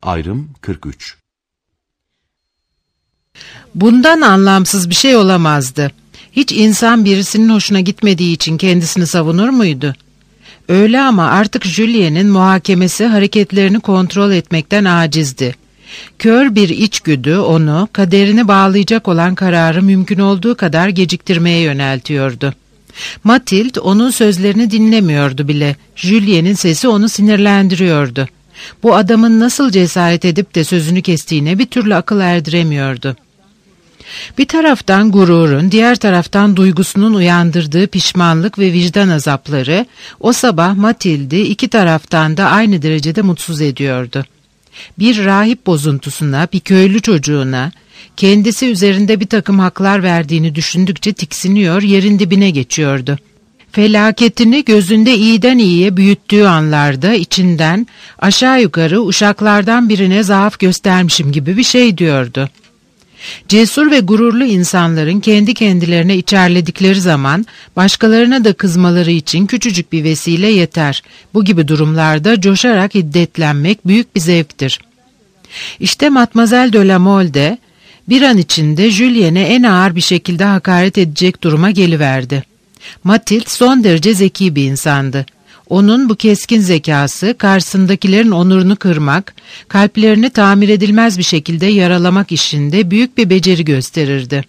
Ayrım 43. Bundan anlamsız bir şey olamazdı. Hiç insan birisinin hoşuna gitmediği için kendisini savunur muydu? Öyle ama artık Julien'in muhakemesi hareketlerini kontrol etmekten acizdi. Kör bir içgüdü onu kaderini bağlayacak olan kararı mümkün olduğu kadar geciktirmeye yöneltiyordu. Mathilde onun sözlerini dinlemiyordu bile. Julien'in sesi onu sinirlendiriyordu. Bu adamın nasıl cesaret edip de sözünü kestiğine bir türlü akıl erdiremiyordu. Bir taraftan gururun, diğer taraftan duygusunun uyandırdığı pişmanlık ve vicdan azapları o sabah Mathilde'i iki taraftan da aynı derecede mutsuz ediyordu. Bir rahip bozuntusuna, bir köylü çocuğuna, kendisi üzerinde bir takım haklar verdiğini düşündükçe tiksiniyor, yerin dibine geçiyordu. Felaketini gözünde iyiden iyiye büyüttüğü anlarda içinden aşağı yukarı uşaklardan birine zaaf göstermişim gibi bir şey diyordu. Cesur ve gururlu insanların kendi kendilerine içerledikleri zaman başkalarına da kızmaları için küçücük bir vesile yeter. Bu gibi durumlarda coşarak hiddetlenmek büyük bir zevktir. İşte Mademoiselle de la Mole de bir an içinde Julien'e en ağır bir şekilde hakaret edecek duruma geliverdi. Mathilde son derece zeki bir insandı. Onun bu keskin zekası karşısındakilerin onurunu kırmak, kalplerini tamir edilmez bir şekilde yaralamak işinde büyük bir beceri gösterirdi.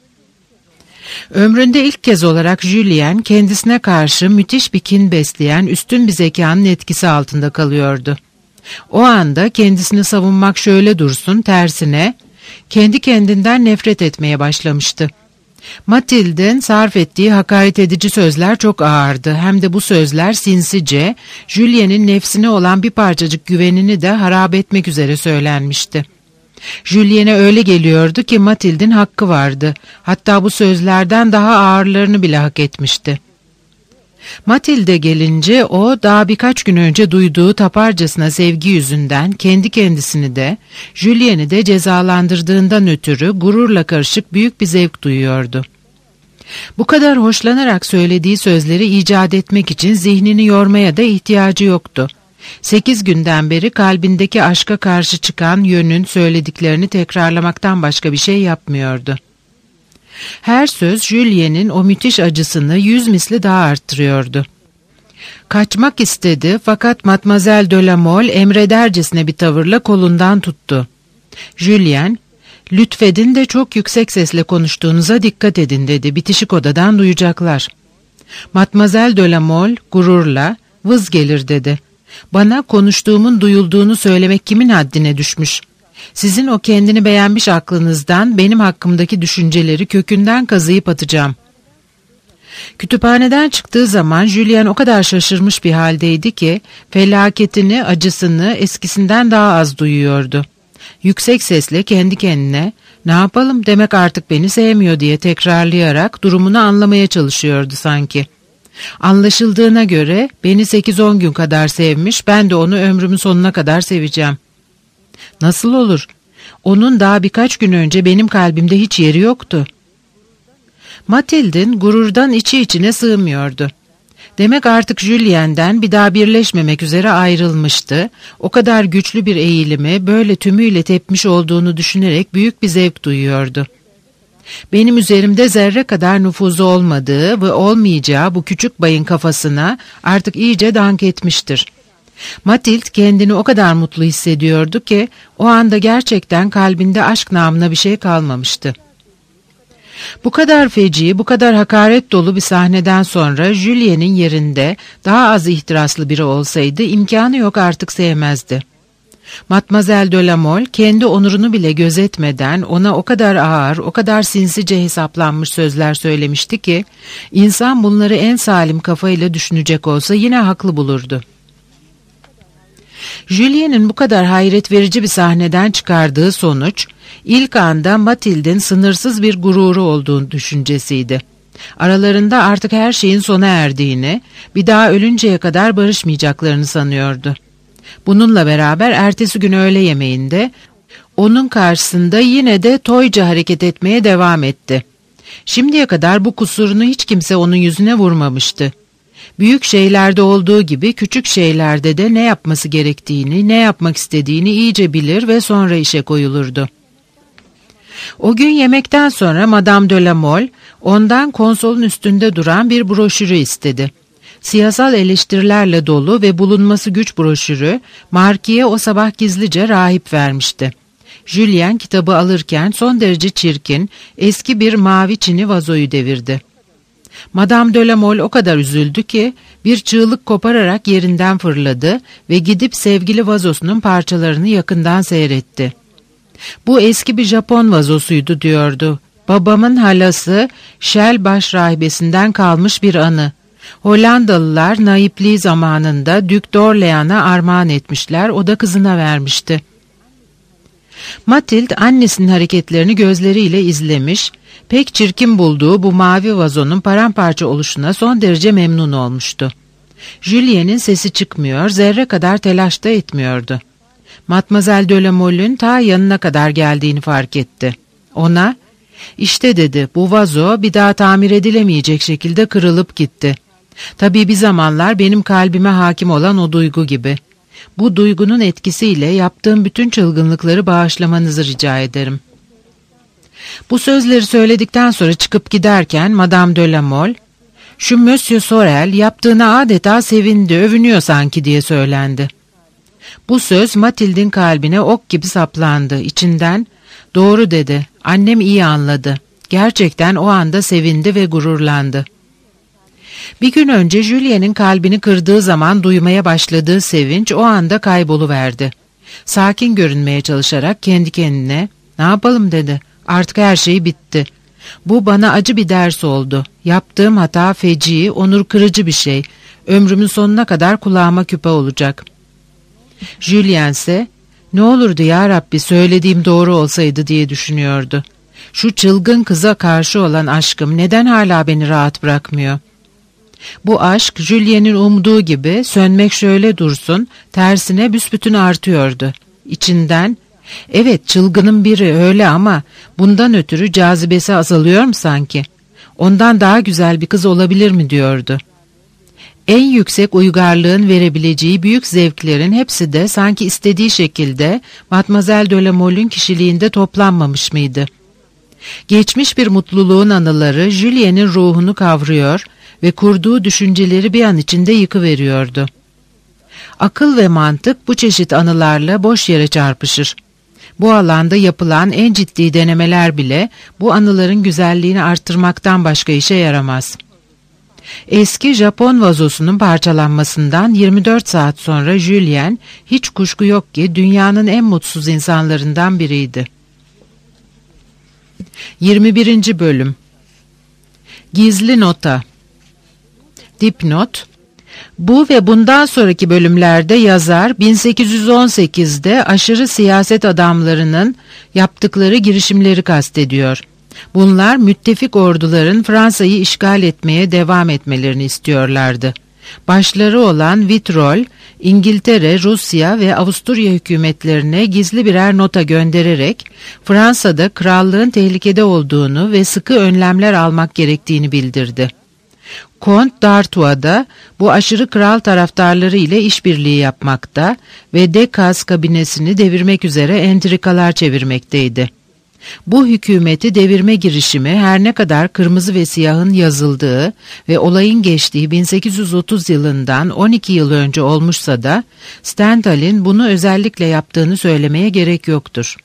Ömründe ilk kez olarak Julien kendisine karşı müthiş bir kin besleyen üstün bir zekanın etkisi altında kalıyordu. O anda kendisini savunmak şöyle dursun, tersine kendi kendinden nefret etmeye başlamıştı. Mathilde'in sarf ettiği hakaret edici sözler çok ağırdı. Hem de bu sözler sinsice, Julien'in nefsine olan bir parçacık güvenini de harap etmek üzere söylenmişti. Julien'e öyle geliyordu ki Mathilde'in hakkı vardı. Hatta bu sözlerden daha ağırlarını bile hak etmişti. Mathilde gelince o daha birkaç gün önce duyduğu taparcasına sevgi yüzünden kendi kendisini de Julien'i de cezalandırdığından ötürü gururla karışık büyük bir zevk duyuyordu. Bu kadar hoşlanarak söylediği sözleri icat etmek için zihnini yormaya da ihtiyacı yoktu. 8 günden beri kalbindeki aşka karşı çıkan yönün söylediklerini tekrarlamaktan başka bir şey yapmıyordu. Her söz Julien'in o müthiş acısını 100 misli daha arttırıyordu. Kaçmak istedi fakat Mademoiselle de la Mole emredercesine bir tavırla kolundan tuttu. Julien, "Lütfedin de çok yüksek sesle konuştuğunuza dikkat edin," dedi. "Bitişik odadan duyacaklar." Mademoiselle de la Mole gururla, "Vız gelir," dedi. "Bana konuştuğumun duyulduğunu söylemek kimin haddine düşmüş? Sizin o kendini beğenmiş aklınızdan benim hakkımdaki düşünceleri kökünden kazıyıp atacağım." Kütüphaneden çıktığı zaman Julien o kadar şaşırmış bir haldeydi ki felaketini, acısını eskisinden daha az duyuyordu. Yüksek sesle kendi kendine "Ne yapalım, demek artık beni sevmiyor," diye tekrarlayarak durumunu anlamaya çalışıyordu sanki. Anlaşıldığına göre beni 8-10 gün kadar sevmiş, ben de onu ömrümün sonuna kadar seveceğim. Nasıl olur? Onun daha birkaç gün önce benim kalbimde hiç yeri yoktu. Mathilde'in gururdan içi içine sığmıyordu. Demek artık Julien'den bir daha birleşmemek üzere ayrılmıştı. O kadar güçlü bir eğilimi böyle tümüyle tepmiş olduğunu düşünerek büyük bir zevk duyuyordu. Benim üzerimde zerre kadar nüfuzu olmadığı ve olmayacağı bu küçük bayın kafasına artık iyice dank etmiştir. Mathilde kendini o kadar mutlu hissediyordu ki o anda gerçekten kalbinde aşk namına bir şey kalmamıştı. Bu kadar feci, bu kadar hakaret dolu bir sahneden sonra Julien'in yerinde daha az ihtiraslı biri olsaydı imkanı yok, artık sevmezdi. Mademoiselle de la Mole kendi onurunu bile gözetmeden ona o kadar ağır, o kadar sinsice hesaplanmış sözler söylemişti ki insan bunları en salim kafayla düşünecek olsa yine haklı bulurdu. Julien'in bu kadar hayret verici bir sahneden çıkardığı sonuç, ilk anda Mathilde'in sınırsız bir gururu olduğunu düşüncesiydi. Aralarında artık her şeyin sona erdiğini, bir daha ölünceye kadar barışmayacaklarını sanıyordu. Bununla beraber ertesi gün öğle yemeğinde, onun karşısında yine de toyca hareket etmeye devam etti. Şimdiye kadar bu kusurunu hiç kimse onun yüzüne vurmamıştı. Büyük şeylerde olduğu gibi küçük şeylerde de ne yapması gerektiğini, ne yapmak istediğini iyice bilir ve sonra işe koyulurdu. O gün yemekten sonra Madame de la Mole ondan konsolun üstünde duran bir broşürü istedi. Siyasal eleştirilerle dolu ve bulunması güç broşürü Marquis'e o sabah gizlice rahip vermişti. Julien kitabı alırken son derece çirkin, eski bir mavi çini vazoyu devirdi. Madame de la Mole o kadar üzüldü ki bir çığlık kopararak yerinden fırladı ve gidip sevgili vazosunun parçalarını yakından seyretti. Bu eski bir Japon vazosuydu diyordu. Babamın halası Shell başrahibesinden kalmış bir anı. Hollandalılar naipliği zamanında Duc d'Orléans'a armağan etmişler, o da kızına vermişti. Mathilde annesinin hareketlerini gözleriyle izlemiş, pek çirkin bulduğu bu mavi vazonun paramparça oluşuna son derece memnun olmuştu. Julien'in sesi çıkmıyor, zerre kadar telaş da etmiyordu. Mademoiselle de la Mole'ün ta yanına kadar geldiğini fark etti. Ona, "İşte," dedi, "bu vazo bir daha tamir edilemeyecek şekilde kırılıp gitti. Tabii bir zamanlar benim kalbime hakim olan o duygu gibi. Bu duygunun etkisiyle yaptığım bütün çılgınlıkları bağışlamanızı rica ederim." Bu sözleri söyledikten sonra çıkıp giderken Madame de la Mole, "Şu Monsieur Sorel yaptığına adeta sevindi, övünüyor sanki," diye söylendi. Bu söz Mathilde'in kalbine ok gibi saplandı. İçinden, "Doğru," dedi, "annem iyi anladı." Gerçekten o anda sevindi ve gururlandı. Bir gün önce Julien'in kalbini kırdığı zaman duymaya başladığı sevinç o anda kayboluverdi. Sakin görünmeye çalışarak kendi kendine, "Ne yapalım?" dedi. "Artık her şey bitti. Bu bana acı bir ders oldu. Yaptığım hata feci, onur kırıcı bir şey. Ömrümün sonuna kadar kulağıma küpe olacak." Julien ise, "Ne olurdu ya Rabbi, söylediğim doğru olsaydı," diye düşünüyordu. "Şu çılgın kıza karşı olan aşkım neden hala beni rahat bırakmıyor?" Bu aşk Julien'in umduğu gibi sönmek şöyle dursun, tersine büsbütün artıyordu. İçinden, "Evet, çılgının biri öyle ama bundan ötürü cazibesi azalıyor mu sanki? Ondan daha güzel bir kız olabilir mi?" diyordu. En yüksek uygarlığın verebileceği büyük zevklerin hepsi de sanki istediği şekilde Mademoiselle de la Mole'ün kişiliğinde toplanmamış mıydı? Geçmiş bir mutluluğun anıları Julien'in ruhunu kavruyor ve kurduğu düşünceleri bir an içinde yıkıveriyordu. Akıl ve mantık bu çeşit anılarla boş yere çarpışır. Bu alanda yapılan en ciddi denemeler bile bu anıların güzelliğini arttırmaktan başka işe yaramaz. Eski Japon vazosunun parçalanmasından 24 saat sonra Julien hiç kuşku yok ki dünyanın en mutsuz insanlarından biriydi. 21. Bölüm. Gizli nota. Dipnot. Bu ve bundan sonraki bölümlerde yazar 1818'de aşırı siyaset adamlarının yaptıkları girişimleri kastediyor. Bunlar müttefik orduların Fransa'yı işgal etmeye devam etmelerini istiyorlardı. Başları olan Vitrol, İngiltere, Rusya ve Avusturya hükümetlerine gizli birer nota göndererek Fransa'da krallığın tehlikede olduğunu ve sıkı önlemler almak gerektiğini bildirdi. Kont d'Artois da bu aşırı kral taraftarları ile işbirliği yapmakta ve Decazes kabinesini devirmek üzere entrikalar çevirmekteydi. Bu hükümeti devirme girişimi her ne kadar kırmızı ve siyahın yazıldığı ve olayın geçtiği 1830 yılından 12 yıl önce olmuşsa da Stendhal'in bunu özellikle yaptığını söylemeye gerek yoktur.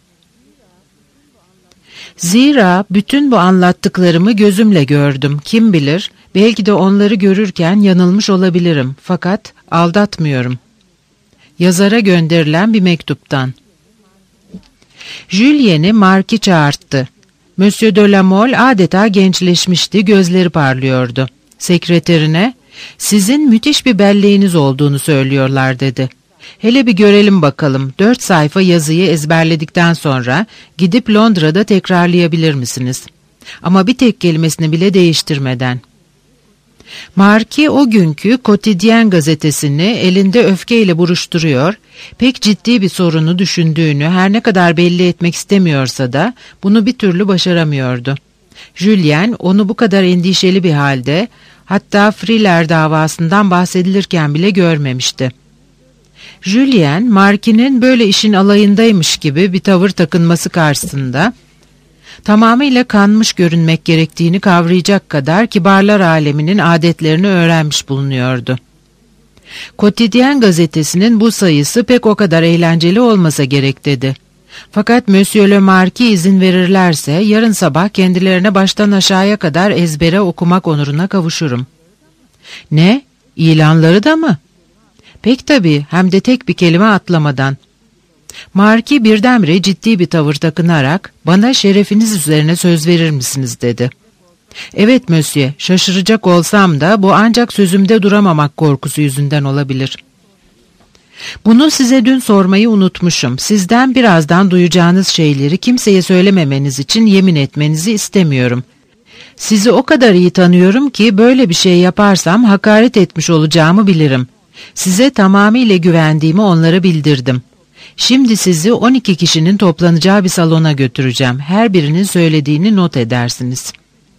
Zira bütün bu anlattıklarımı gözümle gördüm. Kim bilir, belki de onları görürken yanılmış olabilirim. Fakat aldatmıyorum. Yazara gönderilen bir mektuptan. Julien'i Marquis çağırttı. Monsieur de la Mole adeta gençleşmişti, gözleri parlıyordu. Sekreterine, "Sizin müthiş bir belleğiniz olduğunu söylüyorlar," dedi. "Hele bir görelim bakalım, 4 sayfa yazıyı ezberledikten sonra gidip Londra'da tekrarlayabilir misiniz? Ama bir tek kelimesini bile değiştirmeden." Marquis o günkü Quotidien gazetesini elinde öfkeyle buruşturuyor, pek ciddi bir sorunu düşündüğünü her ne kadar belli etmek istemiyorsa da bunu bir türlü başaramıyordu. Julien onu bu kadar endişeli bir halde, Hatta Friler davasından bahsedilirken bile görmemişti. Julien, Marquis'in böyle işin alayındaymış gibi bir tavır takınması karşısında tamamıyla kanmış görünmek gerektiğini kavrayacak kadar kibarlar aleminin adetlerini öğrenmiş bulunuyordu. Quotidien gazetesinin bu sayısı pek o kadar eğlenceli olmasa gerek dedi. Fakat Monsieur le Marquis izin verirlerse yarın sabah kendilerine baştan aşağıya kadar ezbere okumak onuruna kavuşurum. Ne? İlanları da mı? Pek tabii, hem de tek bir kelime atlamadan. Marquis birdenbire ciddi bir tavır takınarak bana şerefiniz üzerine söz verir misiniz dedi. Evet Monsieur, şaşıracak olsam da bu ancak sözümde duramamak korkusu yüzünden olabilir. Bunu size dün sormayı unutmuşum. Sizden birazdan duyacağınız şeyleri kimseye söylememeniz için yemin etmenizi istemiyorum. Sizi o kadar iyi tanıyorum ki böyle bir şey yaparsam hakaret etmiş olacağımı bilirim. Size tamamıyla güvendiğimi onlara bildirdim. Şimdi sizi 12 kişinin toplanacağı bir salona götüreceğim. Her birinin söylediğini not edersiniz.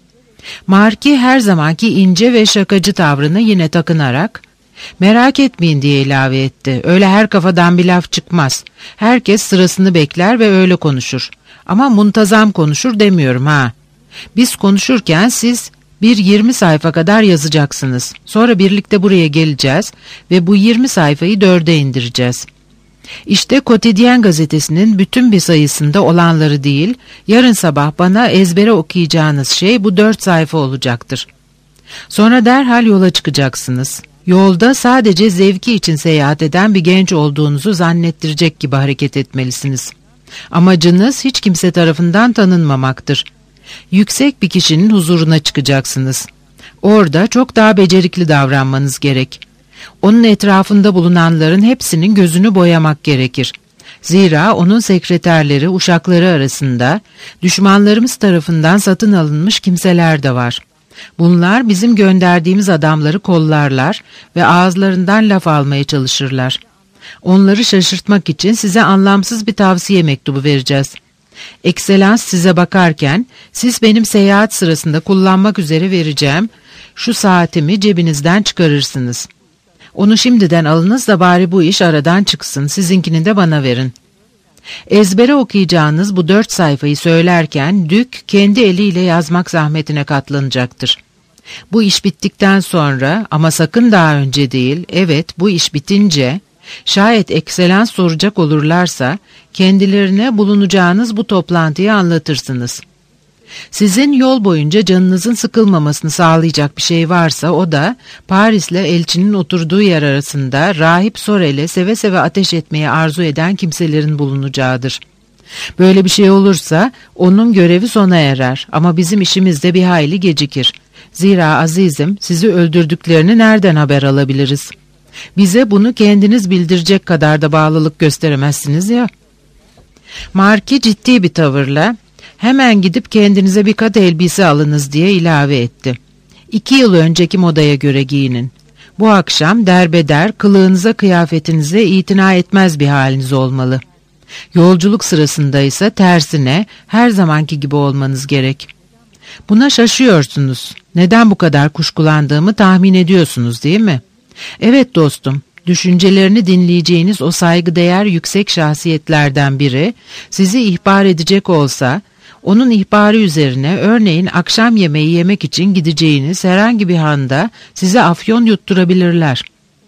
Marquis her zamanki ince ve şakacı tavrını yine takınarak, merak etmeyin diye ilave etti. Öyle her kafadan bir laf çıkmaz. Herkes sırasını bekler ve öyle konuşur. Ama muntazam konuşur demiyorum ha. Biz konuşurken siz bir 20 sayfa kadar yazacaksınız. Sonra birlikte buraya geleceğiz ve bu 20 sayfayı 4'e indireceğiz. İşte Quotidien gazetesinin bütün bir sayısında olanları değil, yarın sabah bana ezbere okuyacağınız şey bu 4 sayfa olacaktır. Sonra derhal yola çıkacaksınız. Yolda sadece zevki için seyahat eden bir genç olduğunuzu zannettirecek gibi hareket etmelisiniz. Amacınız hiç kimse tarafından tanınmamaktır. Yüksek bir kişinin huzuruna çıkacaksınız. Orada çok daha becerikli davranmanız gerek. Onun etrafında bulunanların hepsinin gözünü boyamak gerekir. Zira onun sekreterleri, uşakları arasında düşmanlarımız tarafından satın alınmış kimseler de var. Bunlar bizim gönderdiğimiz adamları kollarlar ve ağızlarından laf almaya çalışırlar. Onları şaşırtmak için size anlamsız bir tavsiye mektubu vereceğiz. Ekselans size bakarken siz benim seyahat sırasında kullanmak üzere vereceğim şu saatimi cebinizden çıkarırsınız. Onu şimdiden alınız da bari bu iş aradan çıksın, sizinkini de bana verin. Ezbere okuyacağınız bu 4 sayfayı söylerken Dük kendi eliyle yazmak zahmetine katlanacaktır. Bu iş bittikten sonra ama sakın daha önce değil, evet bu iş bitince, şayet ekselans soracak olurlarsa kendilerine bulunacağınız bu toplantıyı anlatırsınız. Sizin yol boyunca canınızın sıkılmamasını sağlayacak bir şey varsa o da Paris'le elçinin oturduğu yer arasında Rahip Sorel'e seve seve ateş etmeyi arzu eden kimselerin bulunacağıdır. Böyle bir şey olursa onun görevi sona erer ama bizim işimiz de bir hayli gecikir. Zira azizim sizi öldürdüklerini nereden haber alabiliriz? Bize bunu kendiniz bildirecek kadar da bağlılık gösteremezsiniz ya. Marquis ciddi bir tavırla hemen gidip kendinize bir kat elbise alınız diye ilave etti. 2 yıl önceki modaya göre giyinin. Bu akşam derbeder, kılığınıza kıyafetinize itina etmez bir haliniz olmalı. Yolculuk sırasında ise tersine her zamanki gibi olmanız gerek. Buna şaşıyorsunuz. Neden bu kadar kuşkulandığımı tahmin ediyorsunuz değil mi? Evet dostum, düşüncelerini dinleyeceğiniz o saygıdeğer yüksek şahsiyetlerden biri sizi ihbar edecek olsa, onun ihbarı üzerine örneğin akşam yemeği yemek için gideceğiniz herhangi bir handa size afyon yutturabilirler.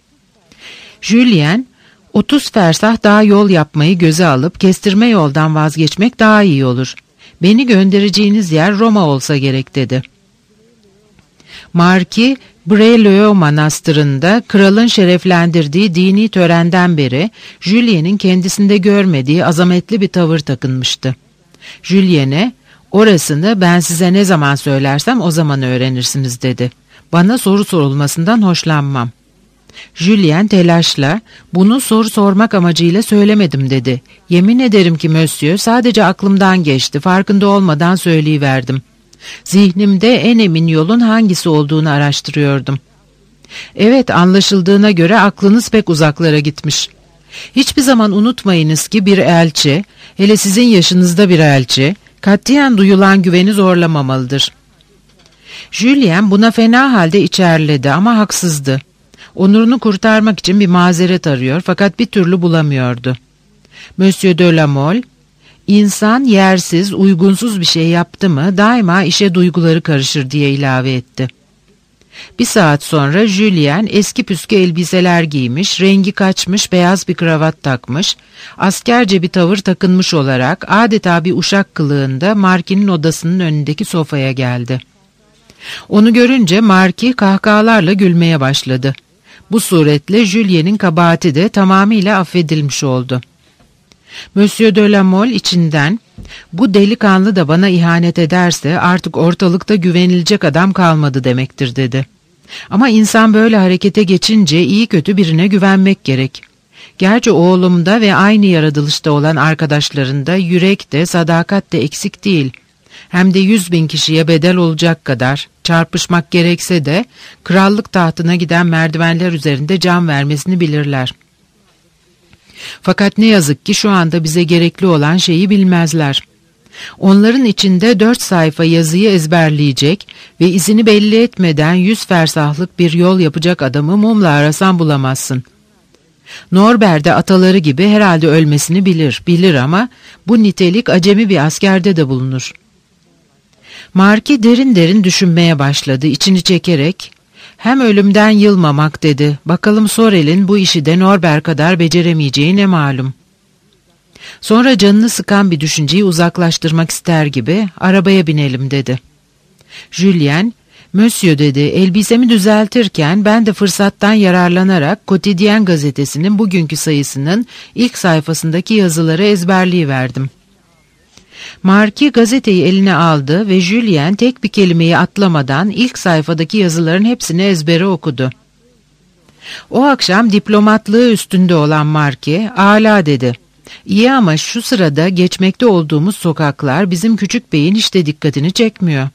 Julien, 30 fersah daha yol yapmayı göze alıp kestirme yoldan vazgeçmek daha iyi olur. Beni göndereceğiniz yer Roma olsa gerek dedi. Marquis, Breleo Manastırı'nda kralın şereflendirdiği dini törenden beri Julien'in kendisinde görmediği azametli bir tavır takınmıştı. Julien'e, orasını ben size ne zaman söylersem o zaman öğrenirsiniz dedi. Bana soru sorulmasından hoşlanmam. Julien telaşla, bunu soru sormak amacıyla söylemedim dedi. Yemin ederim ki Monsieur, sadece aklımdan geçti, farkında olmadan söyleyiverdim. Zihnimde en emin yolun hangisi olduğunu araştırıyordum. Evet, anlaşıldığına göre aklınız pek uzaklara gitmiş. Hiçbir zaman unutmayınız ki bir elçi, hele sizin yaşınızda bir elçi, katiyen duyulan güveni zorlamamalıdır. Julien buna fena halde içerledi ama haksızdı. Onurunu kurtarmak için bir mazeret arıyor fakat bir türlü bulamıyordu. Monsieur de la Mole, insan yersiz, uygunsuz bir şey yaptı mı daima işe duyguları karışır diye ilave etti. Bir saat sonra Julien eski püskü elbiseler giymiş, rengi kaçmış beyaz bir kravat takmış, askerce bir tavır takınmış olarak adeta bir uşak kılığında Marquis'in odasının önündeki sofaya geldi. Onu görünce Marquis kahkahalarla gülmeye başladı. Bu suretle Julien'in kabahati de tamamıyla affedilmiş oldu. Monsieur de la Mole içinden, "Bu delikanlı da bana ihanet ederse artık ortalıkta güvenilecek adam kalmadı demektir," dedi. "Ama insan böyle harekete geçince iyi kötü birine güvenmek gerek. Gerçi oğlumda ve aynı yaratılışta olan arkadaşlarında yürek de sadakat de eksik değil. Hem de 100.000 kişiye bedel olacak kadar, çarpışmak gerekse de krallık tahtına giden merdivenler üzerinde can vermesini bilirler. Fakat ne yazık ki şu anda bize gerekli olan şeyi bilmezler. Onların içinde 4 sayfa yazıyı ezberleyecek ve izini belli etmeden 100 fersahlık bir yol yapacak adamı mumla arasan bulamazsın. Norbert de ataları gibi herhalde ölmesini bilir ama bu nitelik acemi bir askerde de bulunur." Marquis derin derin düşünmeye başladı, içini çekerek, "Hem ölümden yılmamak," dedi. "Bakalım Sorel'in bu işi de Norbert kadar beceremeyeceği ne malum." Sonra canını sıkan bir düşünceyi uzaklaştırmak ister gibi, "Arabaya binelim," dedi. Julien, "Monsieur," dedi, "elbisemi düzeltirken ben de fırsattan yararlanarak Quotidien gazetesinin bugünkü sayısının ilk sayfasındaki yazıları ezberleyiverdim." Marquis gazeteyi eline aldı ve Julien tek bir kelimeyi atlamadan ilk sayfadaki yazıların hepsini ezbere okudu. O akşam diplomatlığı üstünde olan Marquis, "Âlâ," dedi. "İyi ama şu sırada geçmekte olduğumuz sokaklar bizim küçük beyin hiç de dikkatini çekmiyor."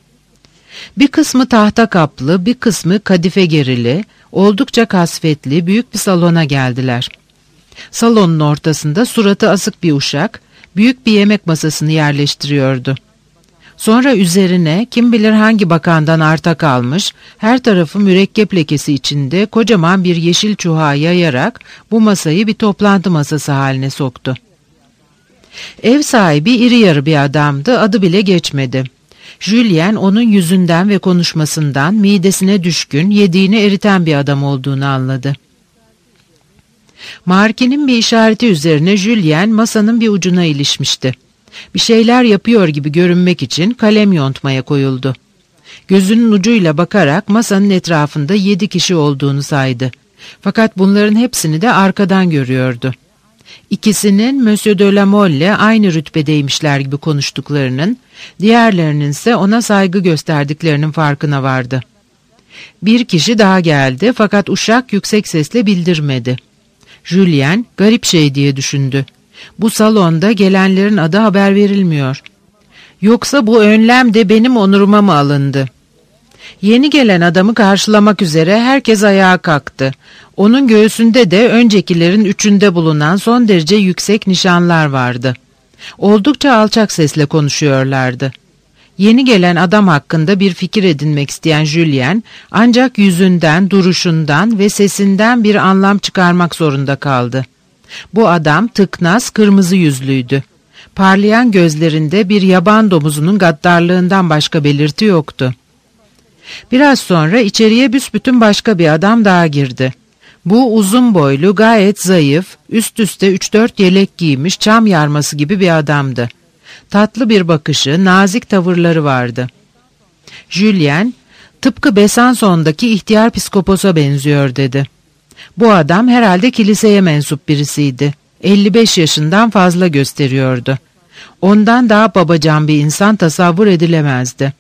Bir kısmı tahta kaplı, bir kısmı kadife gerili, oldukça kasvetli büyük bir salona geldiler. Salonun ortasında suratı asık bir uşak, büyük bir yemek masasını yerleştiriyordu. Sonra üzerine kim bilir hangi bakandan arta kalmış, her tarafı mürekkep lekesi içinde kocaman bir yeşil çuha yayarak bu masayı bir toplantı masası haline soktu. Ev sahibi iri yarı bir adamdı, adı bile geçmedi. Julien onun yüzünden ve konuşmasından midesine düşkün, yediğini eriten bir adam olduğunu anladı. Marquis'in bir işareti üzerine Julien masanın bir ucuna ilişmişti. Bir şeyler yapıyor gibi görünmek için kalem yontmaya koyuldu. Gözünün ucuyla bakarak masanın etrafında 7 kişi olduğunu saydı. Fakat bunların hepsini de arkadan görüyordu. İkisinin Monsieur de la Mole'le aynı rütbedeymişler gibi konuştuklarının, diğerlerinin ise ona saygı gösterdiklerinin farkına vardı. Bir kişi daha geldi fakat uşak yüksek sesle bildirmedi. Julien garip şey diye düşündü. Bu salonda gelenlerin adı haber verilmiyor. Yoksa bu önlem de benim onuruma mı alındı? Yeni gelen adamı karşılamak üzere herkes ayağa kalktı. Onun göğsünde de öncekilerin 3'ünde bulunan son derece yüksek nişanlar vardı. Oldukça alçak sesle konuşuyorlardı. Yeni gelen adam hakkında bir fikir edinmek isteyen Julien, ancak yüzünden, duruşundan ve sesinden bir anlam çıkarmak zorunda kaldı. Bu adam tıknaz, kırmızı yüzlüydü. Parlayan gözlerinde bir yaban domuzunun gaddarlığından başka belirti yoktu. Biraz sonra içeriye büsbütün başka bir adam daha girdi. Bu uzun boylu, gayet zayıf, üst üste 3-4 yelek giymiş çam yarması gibi bir adamdı. Tatlı bir bakışı, nazik tavırları vardı. Julien, "Tıpkı Besançon'daki ihtiyar psikoposa benziyor," dedi. Bu adam herhalde kiliseye mensup birisiydi. 55 yaşından fazla gösteriyordu. Ondan daha babacan bir insan tasavvur edilemezdi.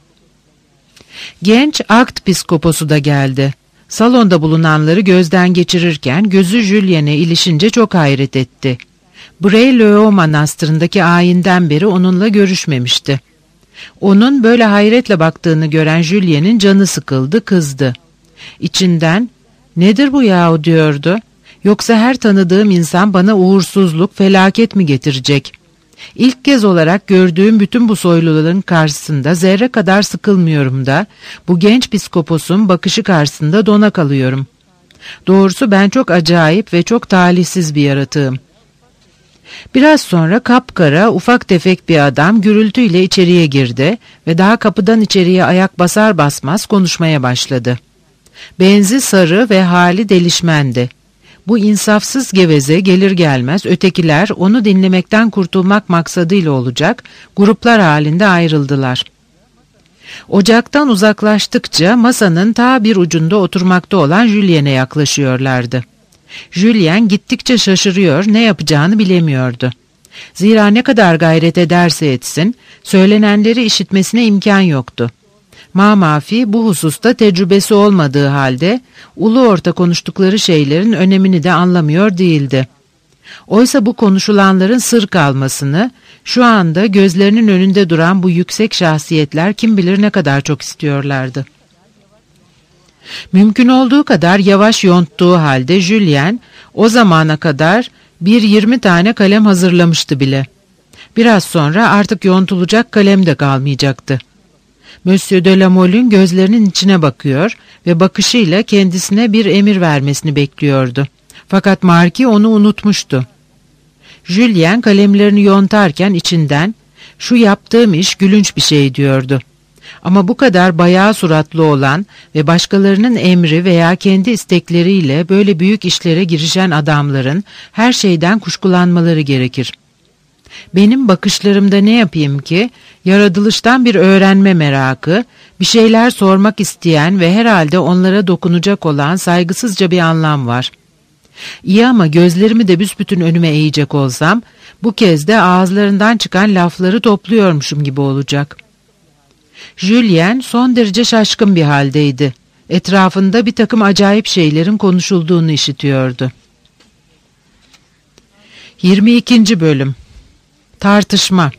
Genç akt psikoposu da geldi. Salonda bulunanları gözden geçirirken gözü Julien'e ilişince çok hayret etti. Bray-le-Haut manastırındaki ayinden beri onunla görüşmemişti. Onun böyle hayretle baktığını gören Julien'in canı sıkıldı, kızdı. İçinden, "Nedir bu yahu?" diyordu. "Yoksa her tanıdığım insan bana uğursuzluk, felaket mi getirecek? İlk kez olarak gördüğüm bütün bu soyluların karşısında zerre kadar sıkılmıyorum da bu genç psikoposun bakışı karşısında dona kalıyorum. Doğrusu ben çok acayip ve çok talihsiz bir yaratığım. Biraz sonra kapkara, ufak tefek bir adam gürültüyle içeriye girdi ve daha kapıdan içeriye ayak basar basmaz konuşmaya başladı. Benzi sarı ve hali delişmendi. Bu insafsız geveze gelir gelmez ötekiler onu dinlemekten kurtulmak maksadıyla olacak gruplar halinde ayrıldılar. Ocaktan uzaklaştıkça masanın ta bir ucunda oturmakta olan Julien'e yaklaşıyorlardı. Julien gittikçe şaşırıyor, ne yapacağını bilemiyordu. Zira ne kadar gayret ederse etsin, söylenenleri işitmesine imkan yoktu. Mamafi bu hususta tecrübesi olmadığı halde, ulu orta konuştukları şeylerin önemini de anlamıyor değildi. Oysa bu konuşulanların sır kalmasını, şu anda gözlerinin önünde duran bu yüksek şahsiyetler kim bilir ne kadar çok istiyorlardı. Mümkün olduğu kadar yavaş yonttuğu halde Julien o zamana kadar 20 tane kalem hazırlamıştı bile. Biraz sonra artık yontulacak kalem de kalmayacaktı. Monsieur de la Mole'ün gözlerinin içine bakıyor ve bakışıyla kendisine bir emir vermesini bekliyordu. Fakat Marquis onu unutmuştu. Julien kalemlerini yontarken içinden "Şu yaptığım iş gülünç bir şey" diyordu. Ama bu kadar bayağı suratlı olan ve başkalarının emri veya kendi istekleriyle böyle büyük işlere girişen adamların her şeyden kuşkulanmaları gerekir. Benim bakışlarımda ne yapayım ki, yaratılıştan bir öğrenme merakı, bir şeyler sormak isteyen ve herhalde onlara dokunacak olan saygısızca bir anlam var. İyi ama gözlerimi de büsbütün önüme eğecek olsam, bu kez de ağızlarından çıkan lafları topluyormuşum gibi olacak. Julien son derece şaşkın bir haldeydi. Etrafında bir takım acayip şeylerin konuşulduğunu işitiyordu. 22. Bölüm Tartışma.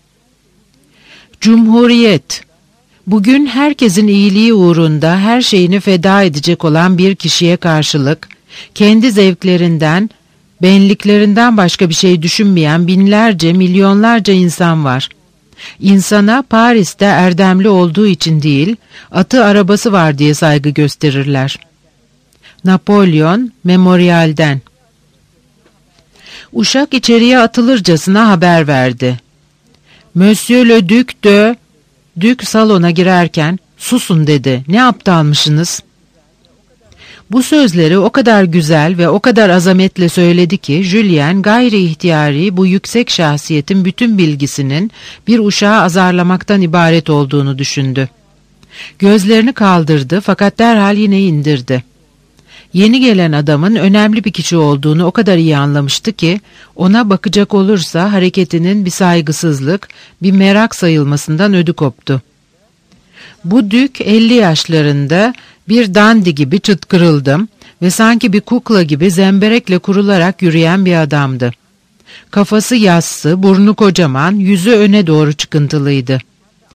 Cumhuriyet. Bugün herkesin iyiliği uğrunda her şeyini feda edecek olan bir kişiye karşılık, kendi zevklerinden, benliklerinden başka bir şey düşünmeyen binlerce, milyonlarca insan var. İnsana Paris'te erdemli olduğu için değil, atı arabası var diye saygı gösterirler. Napolyon, Memorial'den. Uşak içeriye atılırcasına haber verdi. Monsieur le Duc de... Dük salona girerken, "Susun" dedi. "Ne aptalmışsınız?" Bu sözleri o kadar güzel ve o kadar azametle söyledi ki Julien gayri ihtiyari bu yüksek şahsiyetin bütün bilgisinin bir uşağı azarlamaktan ibaret olduğunu düşündü. Gözlerini kaldırdı fakat derhal yine indirdi. Yeni gelen adamın önemli bir kişi olduğunu o kadar iyi anlamıştı ki ona bakacak olursa hareketinin bir saygısızlık, bir merak sayılmasından ödü koptu. Bu dük 50 yaşlarında bir dandi gibi çıtkırıldım ve sanki bir kukla gibi zemberekle kurularak yürüyen bir adamdı. Kafası yassı, burnu kocaman, yüzü öne doğru çıkıntılıydı.